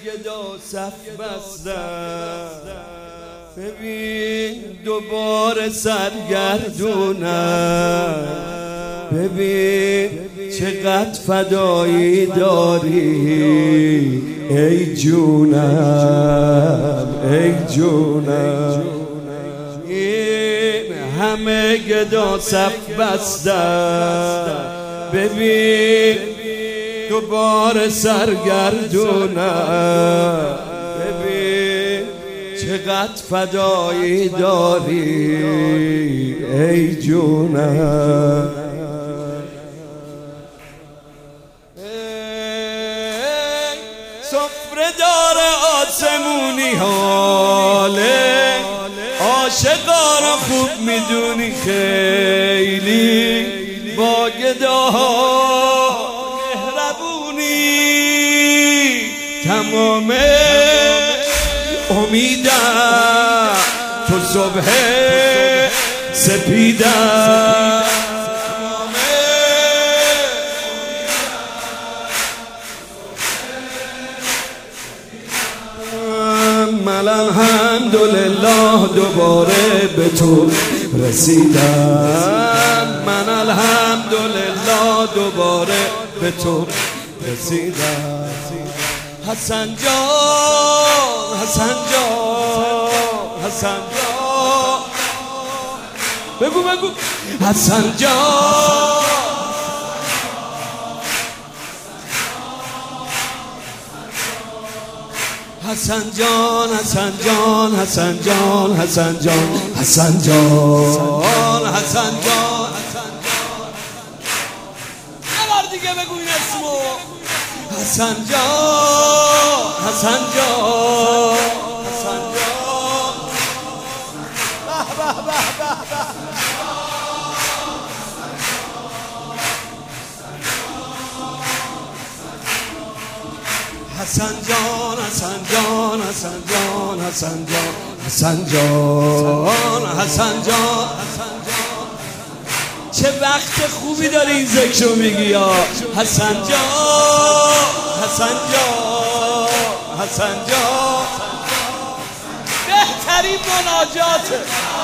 گدا صف بستم، ببین دوباره سرگردونم، ببین چقدر فدایی داری ای جونم ای جونم. این همه گدا صف بستم، ببین دوباره سرگردونم، ببین چقدر فدایی داری ای جونم. سفره دار آسمونی حاله عاشقا را خوب میدونی، خیلی با گداها مهربونی، تمام امیدم تو صبح سپیدم، من الحمدلله دوباره به تو رسیدم، من الحمدلله دوباره به تو رسیدم. حسن جان حسن جان حسن جان، بگو بگو حسن جان، حسن جان حسن جان حسن جان حسن جان حسن جان حسن جان، یه بار دیگه بگو این اسمو، حسن جان حسن جان حسن جان. به به به به به، حسن جان حسن جان حسن جان حسن جان حسن جان حسن جان حسن جان. چه وقت خوبی داری این ذکرو میگی یا حسن جان حسن جان حسن جان، بهترین مناجاته.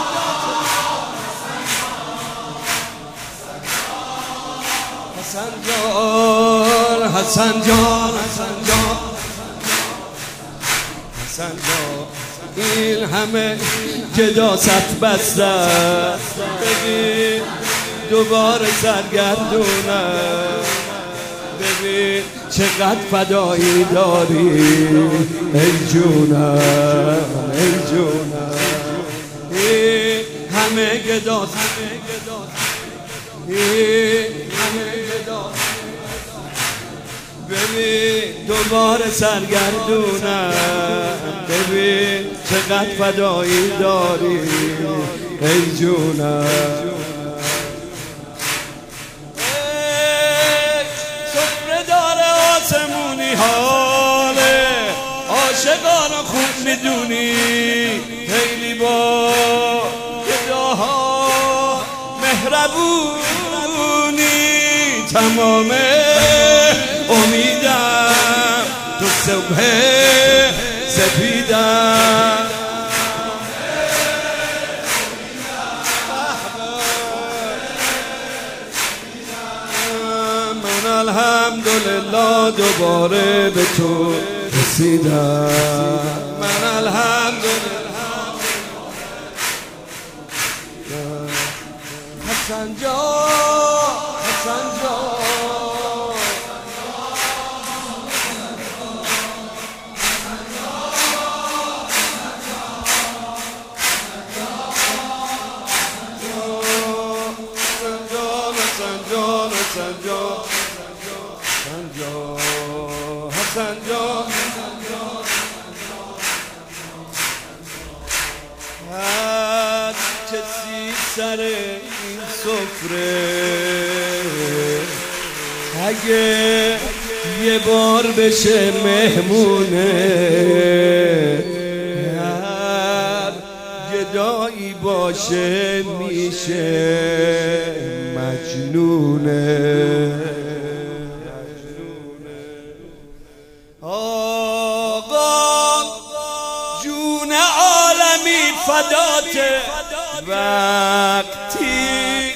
حسن جان حسن جان حسن جان حسن جان. این همه گدا صف بستم، ببین دوباره سرگردونم، ببین چقدر فدایی داری ای جونم ای جونم. این همه گدا ببین دوباره سرگردونم، ببین چقدر فدایی داری ای جونم. سفره دار آسمونی حاله عاشقانو خوب میدونی، خیلی با گداها مهربونی، تمام امیدم تو صبح سپیدم. من الحمدلله دوباره به تو رسیدم، من الحمدلله. حسن جان حسن جان حسن جان، هر کسی سر این سفره اگه یه بار بشه مهمونه، هر گدایی باشه میشه مجنونه. آقا فداته وقتی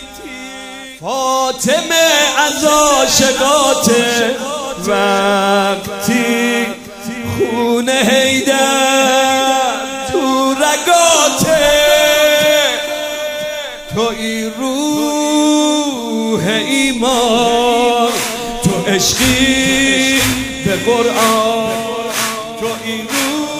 فاطمه از عاشقاته وقتی خون حیدر تو رگاته تو ای روح ایمان تو عشقی به قرآن تو ای روح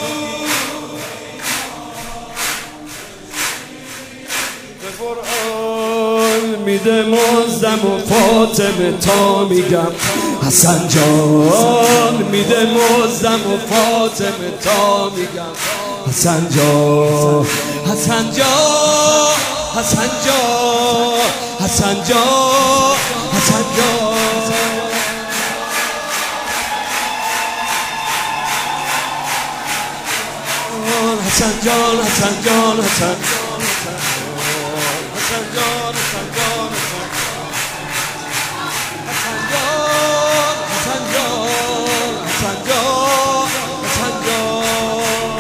به قرآن میده مزدم و فاطمه تا میگم حسن جان میده مزدم و فاطمه تا میگم حسن جان حسن جان حسن جان حسن جان حسن جان حسن جان حسن جان حسن جان حسن جان حسن جان حسن جان حسن جان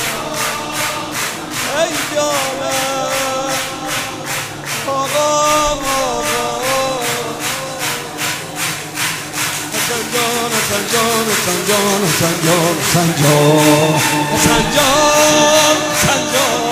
ای جانم آقا حسن جان حسن جان حسن جان حسن جان حسن جان حسن جان حسن جان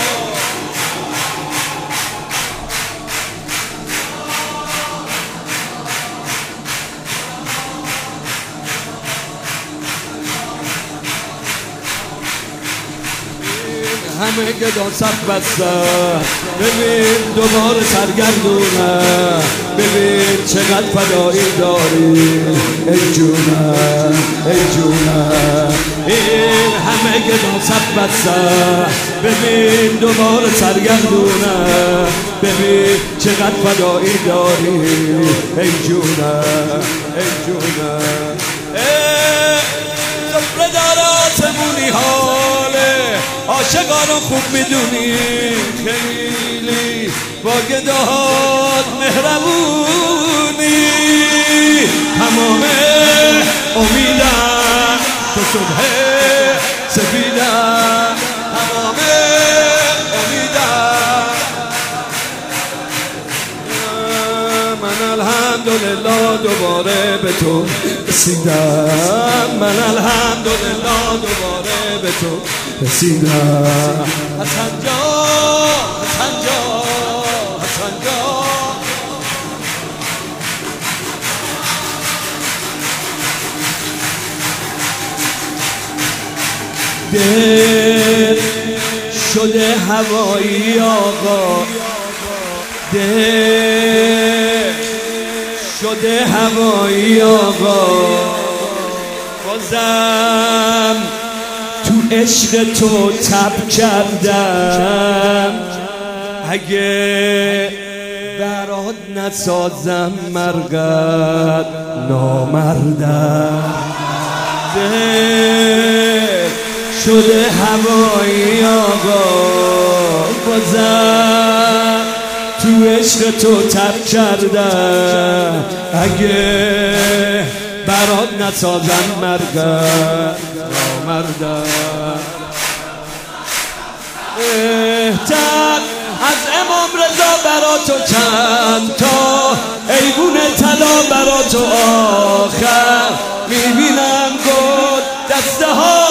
همه گدان سب بستن ببین دوباره سرگردونم ببین چقدر فدایی داری ای جونم ای جونم این همه گدان سب بستن ببین دوباره سرگردونم ببین چقدر فدایی داری ای جونم ای جونم زفره داراتمونی حاله عاشقانو خوب میدونی خیلی با گداهات مهربونی تمام امیدم تو صبح سفیدم تمام امیدم من الحمدلله دوباره به تو رسیدم من الحمدلله دوباره به تو رسیدم حسن جان حسن جان حسن جان دل شده هوایی آقا دل شده هوایی آقا بازم تو عشق تو تب کردم اگه برات نسازم مرگت نامردم دل شده هوایی آقا بازم تو عشق تو تب کردم اگه برات نسازم مرگت نامردم بهتر از امام رضا برا تو چند تا ایوون طلا برا تو آخر میبینم گل دسته ها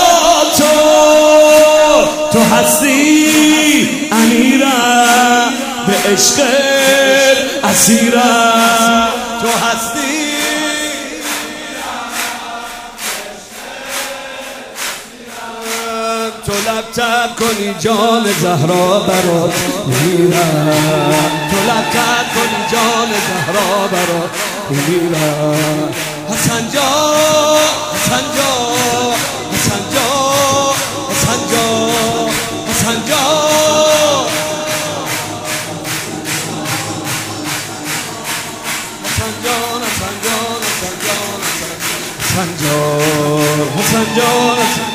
تو هستی امیرم به عشق اسیرم تو هستی تو لبتر کنی جان زهرا برات میرم تو لبتر کنی جان زهرا برات میرم حسن جان حسن جان حسن جان حسن جان حسن جان حسن جان حسن جان حسن جان حسن جان حسن جان